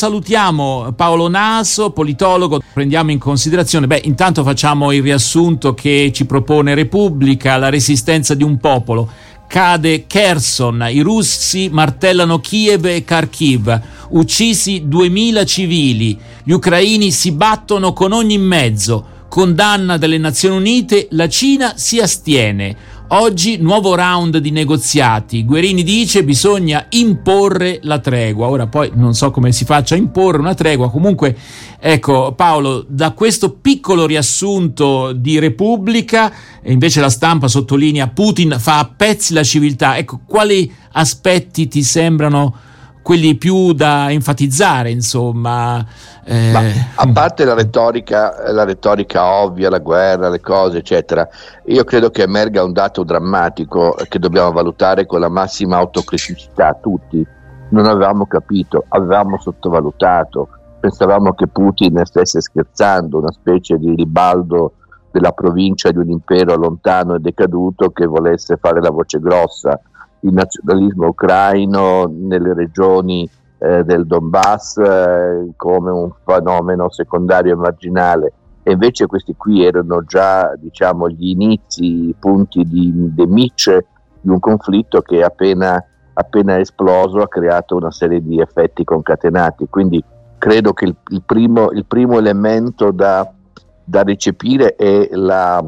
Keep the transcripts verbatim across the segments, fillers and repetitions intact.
salutiamo Paolo Naso, politologo, prendiamo in considerazione. Beh, intanto facciamo il riassunto che ci propone Repubblica: la resistenza di un popolo. Cade Kherson, i russi martellano Kiev e Kharkiv, uccisi duemila civili, gli ucraini si battono con ogni mezzo, condanna delle Nazioni Unite, la Cina si astiene. Oggi nuovo round di negoziati. Guerini dice bisogna imporre la tregua. Ora poi non so come si faccia a imporre una tregua. Comunque, ecco Paolo, da questo piccolo riassunto di Repubblica, e invece la Stampa sottolinea Putin fa a pezzi la civiltà. Ecco, quali aspetti ti sembrano quelli più da enfatizzare, insomma? Eh... Ma, a parte la retorica, la retorica ovvia, la guerra, le cose, eccetera, io credo che emerga un dato drammatico che dobbiamo valutare con la massima autocriticità. Tutti non avevamo capito, avevamo sottovalutato, pensavamo che Putin stesse scherzando, una specie di ribaldo della provincia di un impero lontano e decaduto che volesse fare la voce grossa. Il nazionalismo ucraino nelle regioni eh, del Donbass eh, come un fenomeno secondario e marginale, e invece questi qui erano già, diciamo, gli inizi, i punti di demice di un conflitto che appena, appena esploso ha creato una serie di effetti concatenati. Quindi credo che il, il, primo, il primo elemento da, da recepire è la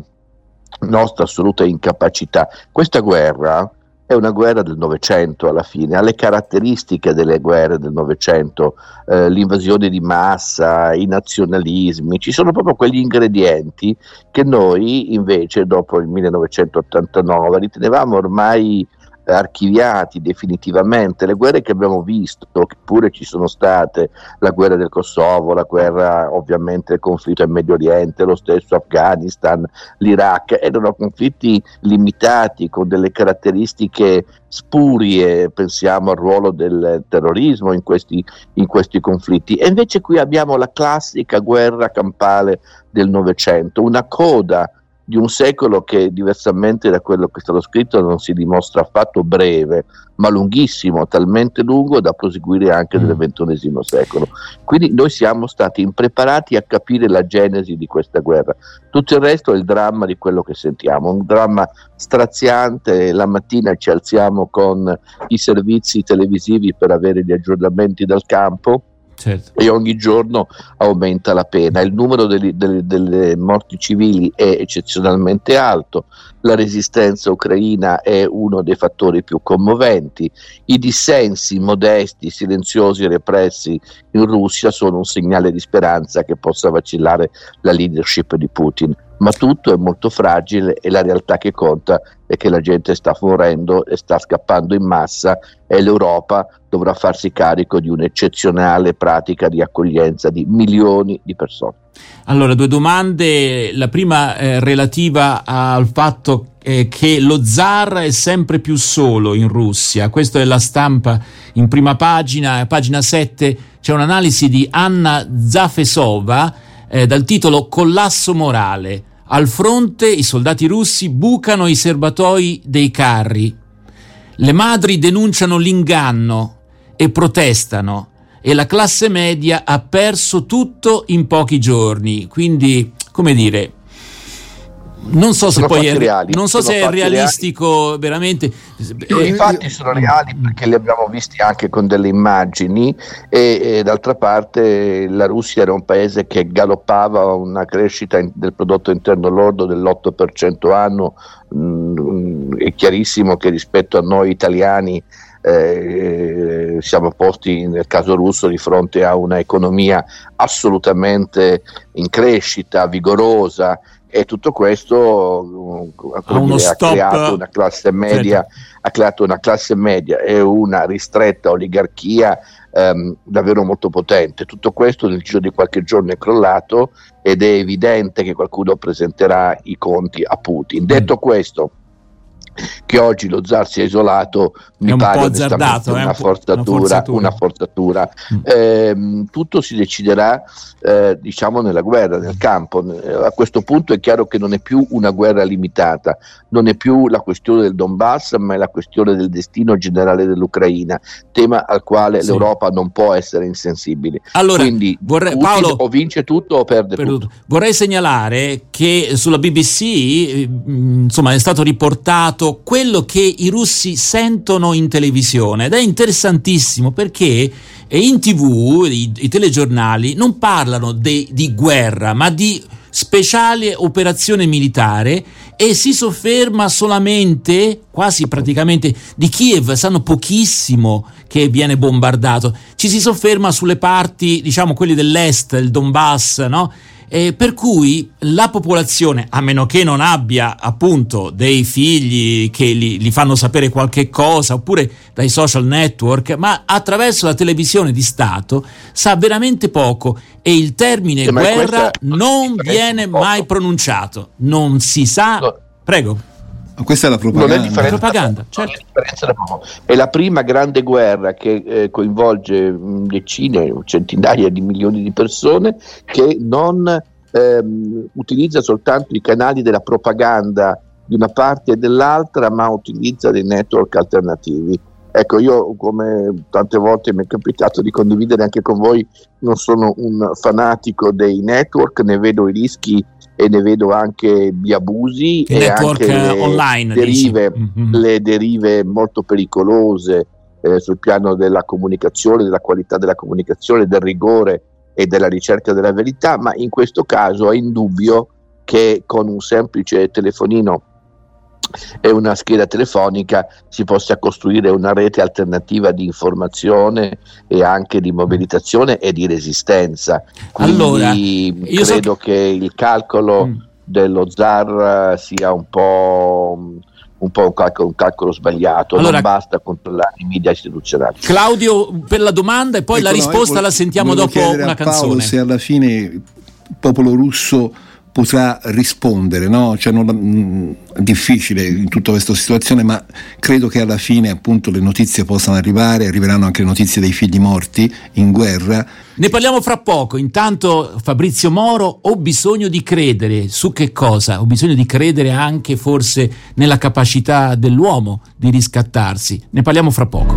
nostra assoluta incapacità. Questa guerra è una guerra del Novecento, alla fine, ha le caratteristiche delle guerre del Novecento, eh, l'invasione di massa, i nazionalismi, ci sono proprio quegli ingredienti che noi invece dopo il millenovecentottantanove ritenevamo ormai archiviati definitivamente. Le guerre che abbiamo visto, che pure ci sono state, la guerra del Kosovo, la guerra, ovviamente il conflitto in Medio Oriente, lo stesso Afghanistan, l'Iraq, erano conflitti limitati con delle caratteristiche spurie. Pensiamo al ruolo del terrorismo in questi, in questi conflitti, e invece qui abbiamo la classica guerra campale del Novecento, una coda di un secolo che, diversamente da quello che è stato scritto, non si dimostra affatto breve, ma lunghissimo, talmente lungo da proseguire anche nel ventunesimo secolo. Quindi noi siamo stati impreparati a capire la genesi di questa guerra. Tutto il resto è il dramma di quello che sentiamo, un dramma straziante. La mattina ci alziamo con i servizi televisivi per avere gli aggiornamenti dal campo. Certo. E ogni giorno aumenta la pena, il numero delle, delle, delle morti civili è eccezionalmente alto, la resistenza ucraina è uno dei fattori più commoventi, i dissensi modesti, silenziosi e repressi in Russia sono un segnale di speranza che possa vacillare la leadership di Putin, ma tutto è molto fragile e la realtà che conta è che la gente sta morendo e sta scappando in massa, e l'Europa dovrà farsi carico di un'eccezionale pratica di accoglienza di milioni di persone. Allora, due domande. La prima eh, relativa al fatto eh, che lo zar è sempre più solo in Russia. Questo è La Stampa in prima pagina, pagina sette, c'è un'analisi di Anna Zafesova eh, dal titolo Collasso morale. Al fronte i soldati russi bucano i serbatoi dei carri. Le madri denunciano l'inganno e protestano, e la classe media ha perso tutto in pochi giorni. Quindi, come dire, non so sono se poi è, reali, non so se è realistico reali. veramente. Eh, infatti sono reali perché li abbiamo visti anche con delle immagini, e, e d'altra parte la Russia era un paese che galoppava una crescita in, del prodotto interno lordo dell'otto per cento anno. Mm, è chiarissimo che rispetto a noi italiani Eh, siamo posti nel caso russo di fronte a una economia assolutamente in crescita, vigorosa, e tutto questo ha, dire, ha creato una classe media, certo. ha creato una classe media e una ristretta oligarchia ehm, davvero molto potente. Tutto questo nel giro di qualche giorno è crollato, ed è evidente che qualcuno presenterà i conti a Putin. Detto questo, che oggi lo zar sia isolato mi un pare po' onestamente azzardato, una, eh, un forzatura, una forzatura, una forzatura. Mm. Eh, tutto si deciderà eh, diciamo nella guerra, nel campo. A questo punto è chiaro che non è più una guerra limitata, non è più la questione del Donbass, ma è la questione del destino generale dell'Ucraina, tema al quale sì. l'Europa non può essere insensibile. Allora, quindi vorrei, Putin Paolo, o vince tutto o perde tutto. tutto. Vorrei segnalare che sulla B B C insomma è stato riportato quello che i russi sentono in televisione, ed è interessantissimo perché in tivù i, i telegiornali non parlano de, di guerra, ma di speciale operazione militare, e si sofferma solamente, quasi praticamente, di Kiev. Sanno pochissimo che viene bombardato, ci si sofferma sulle parti, diciamo, quelli dell'est, il Donbass, no? Eh, per cui la popolazione, a meno che non abbia appunto dei figli che li, li fanno sapere qualche cosa, oppure dai social network, ma attraverso la televisione di Stato sa veramente poco, e il termine eh, guerra non viene mai pronunciato, non si sa. No. Prego. Questa è la propaganda. Non è differenza, propaganda, certo. Non è differenza da poco. È la prima grande guerra che eh, coinvolge decine, centinaia di milioni di persone, che non ehm, utilizza soltanto i canali della propaganda di una parte e dell'altra, ma utilizza dei network alternativi. Ecco, io, come tante volte mi è capitato di condividere anche con voi, non sono un fanatico dei network, ne vedo i rischi e ne vedo anche gli abusi il e network anche le online, derive, mm-hmm. le derive molto pericolose eh, sul piano della comunicazione, della qualità della comunicazione, del rigore e della ricerca della verità, ma in questo caso è indubbio che con un semplice telefonino e una scheda telefonica si possa costruire una rete alternativa di informazione e anche di mobilitazione e di resistenza. Quindi allora, io credo so che... che il calcolo mm. dello zar sia un po' un po' un calcolo, un calcolo sbagliato. Allora, non basta controllare i media istituzionali. Claudio, per la domanda, e poi ecco, la risposta no, la sentiamo dopo una canzone. Paolo, se alla fine il popolo russo potrà rispondere, no? Cioè non, mh, è difficile in tutta questa situazione, ma credo che alla fine appunto le notizie possano arrivare, arriveranno anche le notizie dei figli morti in guerra. Ne parliamo fra poco. Intanto Fabrizio Moro, ho bisogno di credere. Su che cosa? Ho bisogno di credere anche forse nella capacità dell'uomo di riscattarsi. Ne parliamo fra poco.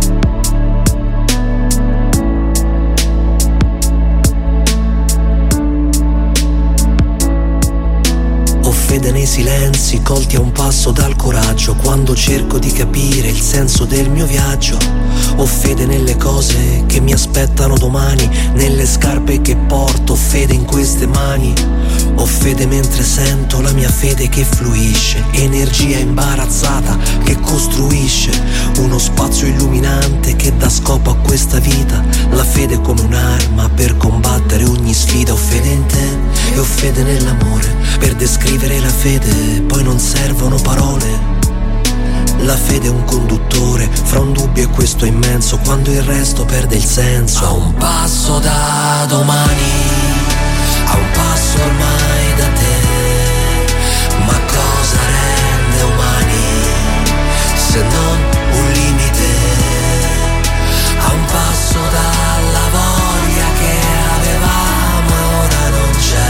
Fede nei silenzi, colti a un passo dal coraggio, quando cerco di capire il senso del mio viaggio. Ho fede nelle cose che mi aspettano domani, nelle scarpe che porto, fede in queste mani. Ho fede mentre sento la mia fede che fluisce, energia imbarazzata che costruisce uno spazio illuminante che dà scopo a questa vita. La fede come un'arma per combattere ogni sfida. Ho fede in te e ho fede nell'amore per descrivere la fede, poi non servono parole. La fede è un conduttore fra un dubbio e questo immenso, quando il resto perde il senso. A un passo da domani, a un passo ormai da te, ma cosa rende umani se non un limite? A un passo dalla voglia che avevamo e ora non c'è.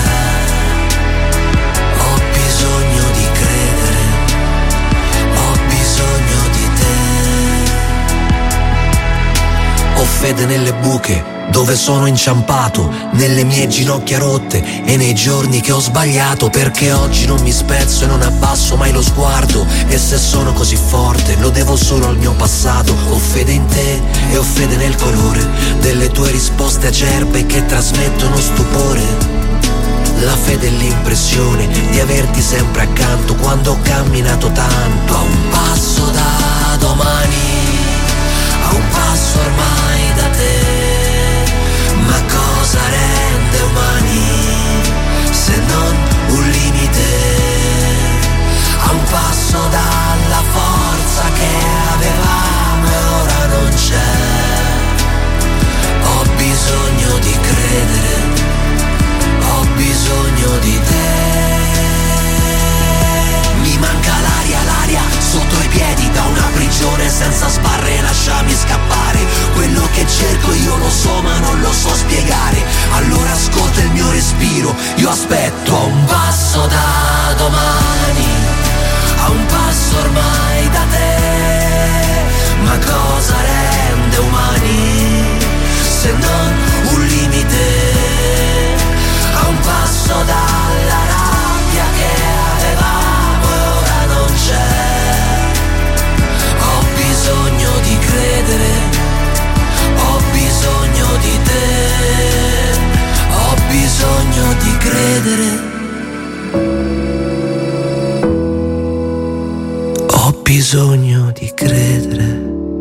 Ho bisogno di credere, ho bisogno di te. Ho fede nelle buche dove sono inciampato, nelle mie ginocchia rotte e nei giorni che ho sbagliato, perché oggi non mi spezzo e non abbasso mai lo sguardo, e se sono così forte lo devo solo al mio passato. Ho fede in te e ho fede nel colore delle tue risposte acerbe che trasmettono stupore. La fede è l'impressione di averti sempre accanto quando ho camminato tanto. A un passo da domani, a un passo ormai da te. Ma cosa rende umani se non un limite? A un passo dalla forza che avevamo e ora non c'è. Ho bisogno di credere, ho bisogno di te. Mi manca l'aria, l'aria sotto i piedi. bisogno di credere.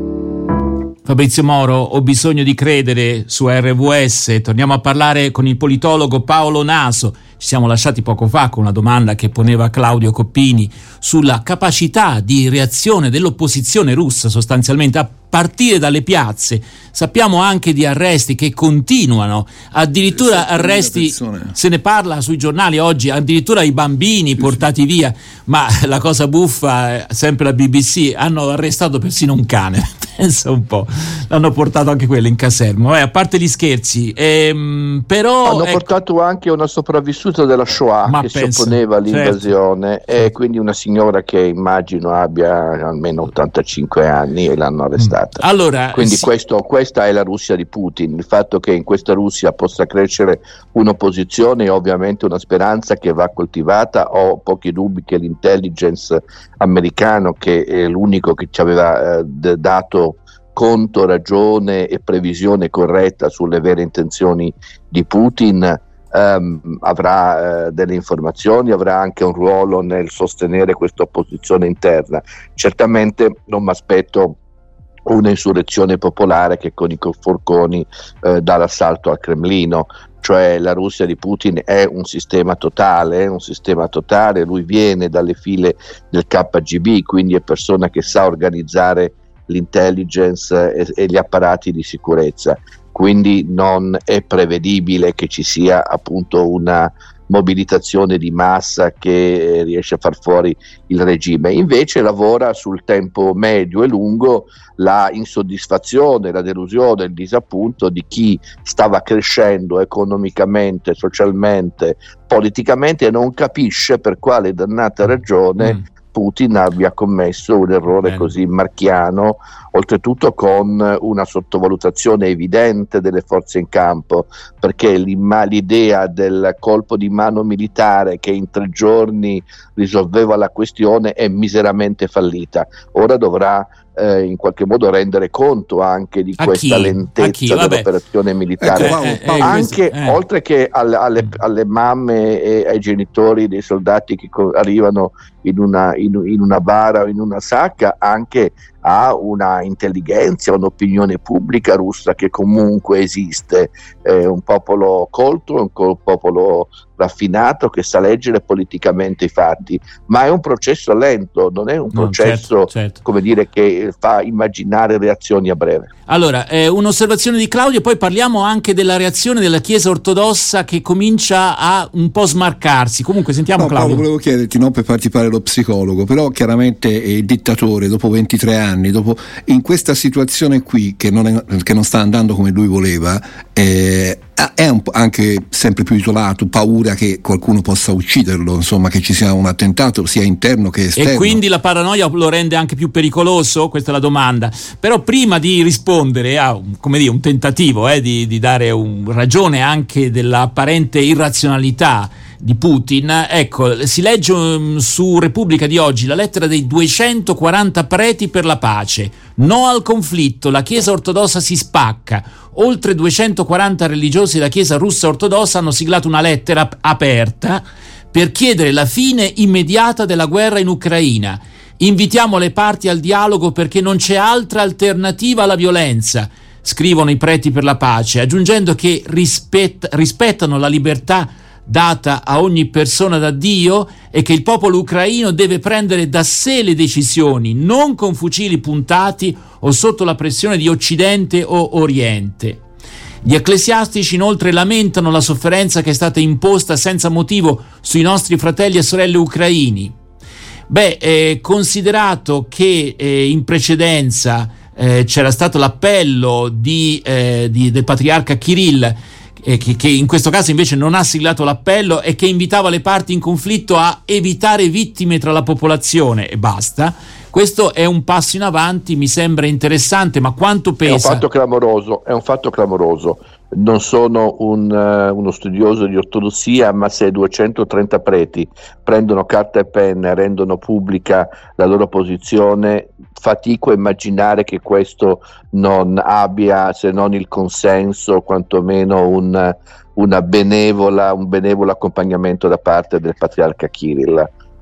Fabrizio Moro, ho bisogno di credere su R W S. Torniamo a parlare con il politologo Paolo Naso. Ci siamo lasciati poco fa con una domanda che poneva Claudio Coppini sulla capacità di reazione dell'opposizione russa, sostanzialmente a partire dalle piazze. Sappiamo anche di arresti che continuano, addirittura arresti, se ne parla sui giornali oggi, addirittura i bambini portati via, ma la cosa buffa, sempre la B B C, hanno arrestato persino un cane, pensa un po', l'hanno portato anche quello in caserma. Eh, a parte gli scherzi, ehm, però hanno ecco, portato anche una sopravvissuta della Shoah che penso, si opponeva all'invasione, certo. E quindi una signora che immagino abbia almeno ottantacinque anni e l'hanno arrestata. Allora, quindi sì. questo, questa è la Russia di Putin. Il fatto che in questa Russia possa crescere un'opposizione è ovviamente una speranza che va coltivata. Ho pochi dubbi che l'intelligence americano, che è l'unico che ci aveva eh, dato conto, ragione e previsione corretta sulle vere intenzioni di Putin, Um, avrà uh, delle informazioni, avrà anche un ruolo nel sostenere questa opposizione interna. Certamente non mi aspetto una insurrezione popolare che con i forconi uh, dà l'assalto al Cremlino, cioè la Russia di Putin è un sistema totale, è un sistema totale, lui viene dalle file del K G B, quindi è persona che sa organizzare l'intelligence e, e gli apparati di sicurezza. Quindi non è prevedibile che ci sia appunto una mobilitazione di massa che riesce a far fuori il regime. Invece lavora sul tempo medio e lungo la insoddisfazione, la delusione, il disappunto di chi stava crescendo economicamente, socialmente, politicamente e non capisce per quale dannata ragione mm. Putin abbia commesso un errore Bene. così marchiano, oltretutto con una sottovalutazione evidente delle forze in campo, perché l'idea del colpo di mano militare che in tre giorni risolveva la questione è miseramente fallita. Ora dovrà eh, in qualche modo rendere conto anche di a questa chi? lentezza dell'operazione militare, ecco, eh, eh, anche eh. oltre che alle, alle, alle mamme e ai genitori dei soldati che co- arrivano in una, in, in una bara o in una sacca, anche a una intelligenza, un'opinione pubblica russa che comunque esiste, è un popolo colto, è un co- popolo raffinato che sa leggere politicamente i fatti, ma è un processo lento, non è un no, processo certo, certo. come dire che fa immaginare reazioni a breve. Allora, eh, un'osservazione di Claudio, poi parliamo anche della reazione della Chiesa ortodossa che comincia a un po' smarcarsi. Comunque sentiamo no, Claudio. Paolo, volevo chiederti, non per farti fare lo psicologo, però chiaramente il dittatore dopo ventitré anni, dopo, in questa situazione qui che non, è, che non sta andando come lui voleva, eh, è un po' anche sempre più isolato, paura che qualcuno possa ucciderlo, insomma, che ci sia un attentato sia interno che esterno. E quindi la paranoia lo rende anche più pericoloso? Questa è la domanda. Però prima di rispondere a come dire, un tentativo eh, di, di dare un ragione anche dell'apparente irrazionalità di Putin, ecco, si legge um, su Repubblica di oggi la lettera dei duecentoquaranta preti per la pace. No al conflitto, la Chiesa ortodossa si spacca. Oltre duecentoquaranta religiosi della Chiesa russa ortodossa hanno siglato una lettera aperta per chiedere la fine immediata della guerra in Ucraina. Invitiamo le parti al dialogo perché non c'è altra alternativa alla violenza, scrivono i preti per la pace, aggiungendo che rispett- rispettano la libertà data a ogni persona da Dio e che il popolo ucraino deve prendere da sé le decisioni, non con fucili puntati o sotto la pressione di Occidente o Oriente. Gli ecclesiastici inoltre lamentano la sofferenza che è stata imposta senza motivo sui nostri fratelli e sorelle ucraini. Beh, eh, considerato che eh, in precedenza eh, c'era stato l'appello di, eh, di, del patriarca Kirill, eh, che, che in questo caso invece non ha siglato l'appello e che invitava le parti in conflitto a evitare vittime tra la popolazione e basta, questo è un passo in avanti, mi sembra interessante, ma quanto pesa? È un fatto clamoroso, è un fatto clamoroso. Non sono un, uh, uno studioso di ortodossia, ma se duecentotrenta preti prendono carta e penna e rendono pubblica la loro posizione, fatico a immaginare che questo non abbia, se non il consenso, quantomeno un, una benevola, un benevolo accompagnamento da parte del patriarca Kirill.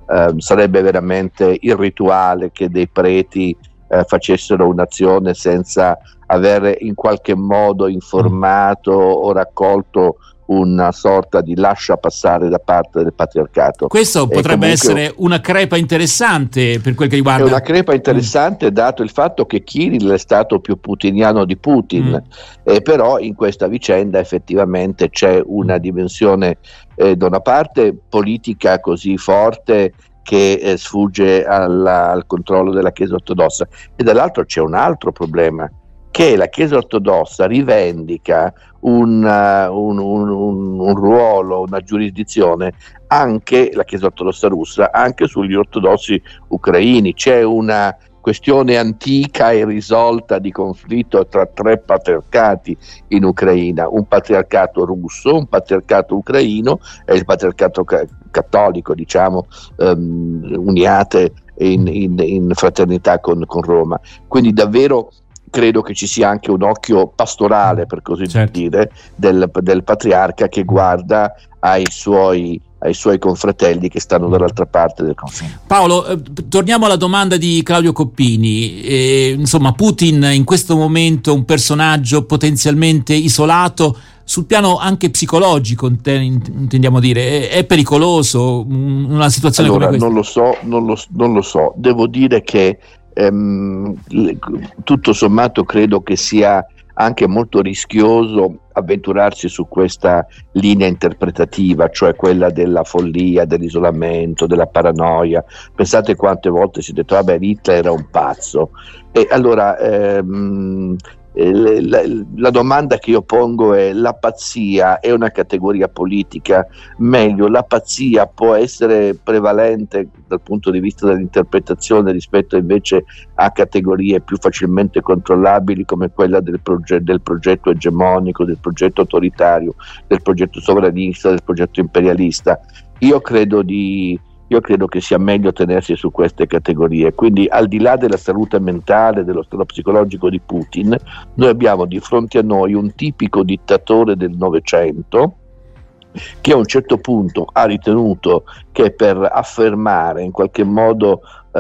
eh, sarebbe veramente irrituale che dei preti eh, facessero un'azione senza aver in qualche modo informato o raccolto una sorta di lascia passare da parte del patriarcato. Questo potrebbe essere una crepa interessante per quel che riguarda. È una crepa interessante, mm. dato il fatto che Kirill è stato più putiniano di Putin, mm. eh, però in questa vicenda effettivamente c'è una dimensione eh, da una parte politica così forte che eh, sfugge alla, al controllo della Chiesa ortodossa, e dall'altro c'è un altro problema, che la Chiesa ortodossa rivendica un, uh, un, un, un, un ruolo, una giurisdizione, anche la Chiesa ortodossa russa, anche sugli ortodossi ucraini. C'è una questione antica e risolta di conflitto tra tre patriarcati in Ucraina, un patriarcato russo, un patriarcato ucraino e il patriarcato ca- cattolico, diciamo, um, uniate in, in, in fraternità con, con Roma. Quindi davvero credo che ci sia anche un occhio pastorale, per così certo. dire, del, del patriarca che guarda ai suoi, ai suoi confratelli che stanno dall'altra parte del confine. Paolo, eh, torniamo alla domanda di Claudio Coppini. Eh, insomma, Putin in questo momento è un personaggio potenzialmente isolato sul piano anche psicologico, intendiamo dire. È, è pericoloso una situazione allora, come questa? Non lo so, non lo, non lo so. Devo dire che ehm, tutto sommato credo che sia anche molto rischioso avventurarsi su questa linea interpretativa, cioè quella della follia, dell'isolamento, della paranoia. Pensate quante volte si è detto vabbè, Hitler era un pazzo. E allora ehm, La, la domanda che io pongo è: la pazzia è una categoria politica? Meglio, la pazzia può essere prevalente dal punto di vista dell'interpretazione rispetto invece a categorie più facilmente controllabili come quella del, proge- del progetto egemonico, del progetto autoritario, del progetto sovranista, del progetto imperialista? Io credo di Io credo che sia meglio tenersi su queste categorie. Quindi, al di là della salute mentale, dello stato psicologico di Putin, noi abbiamo di fronte a noi un tipico dittatore del Novecento che a un certo punto ha ritenuto che per affermare, in qualche modo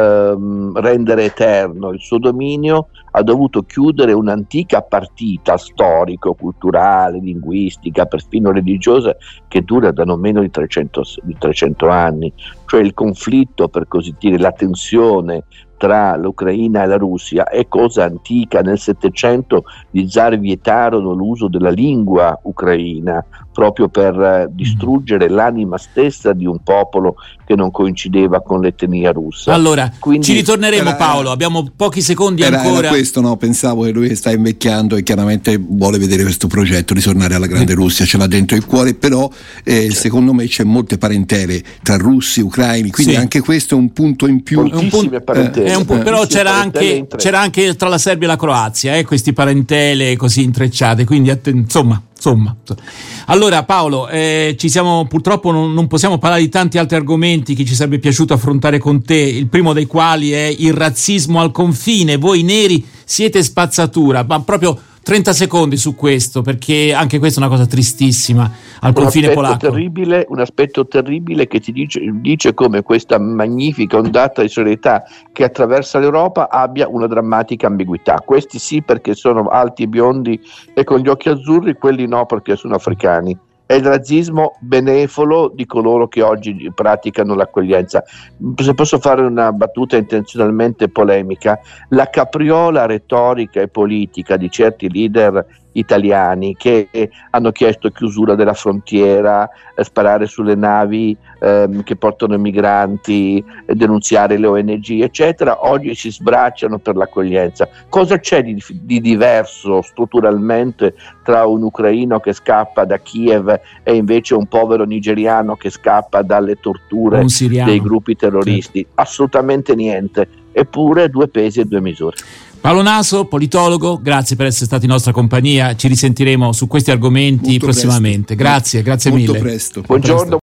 ehm, rendere eterno il suo dominio, ha dovuto chiudere un'antica partita storico-culturale, linguistica, perfino religiosa, che dura da non meno di trecento, di trecento anni. Cioè il conflitto, per così dire, la tensione tra l'Ucraina e la Russia è cosa antica. Nel Settecento gli zar vietarono l'uso della lingua ucraina proprio per eh, distruggere l'anima stessa di un popolo che non coincideva con l'etnia russa. Allora, Quindi, ci ritorneremo era, Paolo, abbiamo pochi secondi era, ancora. Era questo, no? Pensavo che lui sta invecchiando e chiaramente vuole vedere questo progetto, ritornare alla grande Russia, ce l'ha dentro il cuore, però eh, secondo me c'è molte parentele tra russi, ucraini, quindi sì. anche questo è un punto in più. Moltissime un punto, parentele. Eh, è un po', però c'era anche, tre. c'era anche tra la Serbia e la Croazia, eh, questi parentele così intrecciate, quindi atten- insomma Insomma, allora Paolo, eh, ci siamo purtroppo non, non possiamo parlare di tanti altri argomenti che ci sarebbe piaciuto affrontare con te, il primo dei quali è il razzismo al confine. Voi neri siete spazzatura, ma proprio trenta secondi su questo, perché anche questa è una cosa tristissima al confine un polacco. Terribile, un aspetto terribile che ti dice, dice come questa magnifica ondata di solidarietà che attraversa l'Europa abbia una drammatica ambiguità. Questi sì perché sono alti, biondi e con gli occhi azzurri, quelli no perché sono africani. È il razzismo benevolo di coloro che oggi praticano l'accoglienza. Se posso fare una battuta intenzionalmente polemica, la capriola retorica e politica di certi leader italiani che hanno chiesto chiusura della frontiera, eh, sparare sulle navi ehm, che portano i migranti, eh, denunziare le O N G eccetera, oggi si sbracciano per l'accoglienza. Cosa c'è di, di diverso strutturalmente tra un ucraino che scappa da Kiev e invece un povero nigeriano che scappa dalle torture dei gruppi terroristi? Certo. Assolutamente niente, eppure due pesi e due misure. Paolo Naso, politologo, grazie per essere stato in nostra compagnia, ci risentiremo su questi argomenti molto prossimamente. Presto. Grazie, grazie molto mille. Presto. Buongiorno.